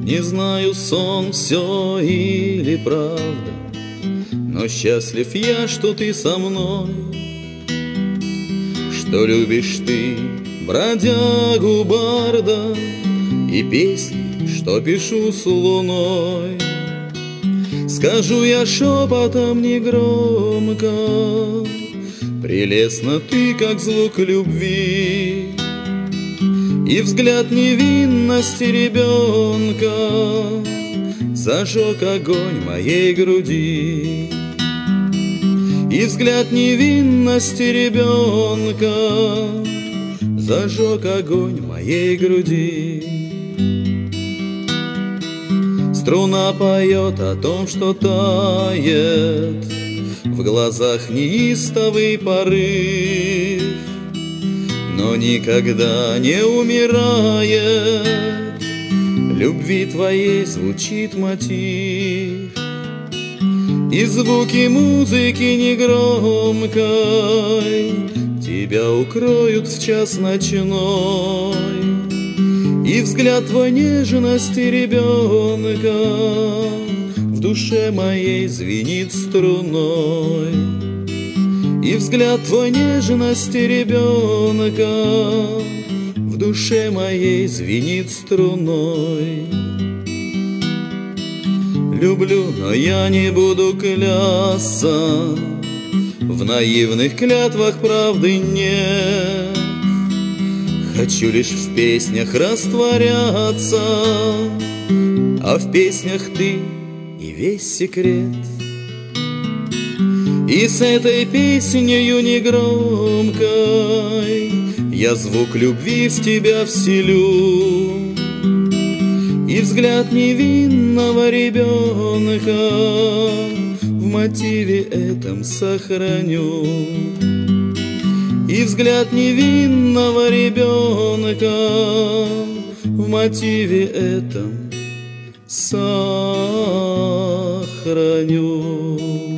Не знаю, сон все или правда, но счастлив я, что ты со мной, что любишь ты бродягу барда и песни, что пишу с луной. Скажу я шепотом негромко: прелестна ты, как звук любви, и взгляд невинности ребенка зажег огонь моей груди. И взгляд невинности ребенка зажег огонь моей груди. Струна поет о том, что тает в глазах неистовый порыв, но никогда не умирает. Любви твоей звучит мотив, и звуки музыки негромкой тебя укроют в час ночной. И взгляд твой нежности ребенка в душе моей звенит струной. И взгляд твой нежности ребенка в душе моей звенит струной. Люблю, но я не буду клясться, в наивных клятвах правды нет. Хочу лишь в песнях растворяться, а в песнях ты и весь секрет. И с этой песнею негромкой я звук любви в тебя вселю, и взгляд невинного ребенка в мотиве этом сохраню. И взгляд невинного ребенка в мотиве этом сохраню.